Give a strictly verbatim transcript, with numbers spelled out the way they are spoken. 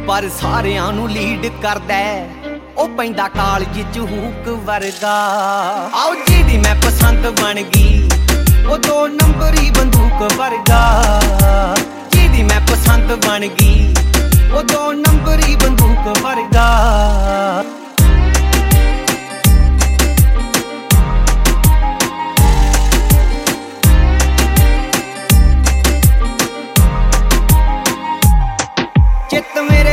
पर सारियां नू लीड करदा ओ पैंदा कालज च हूक वर्गा। आओ जिहदी मैं पसंद बन गई ओ दो नंबरी बंदूक वर्गा। जिहदी मैं पसंद बन गई ओ दो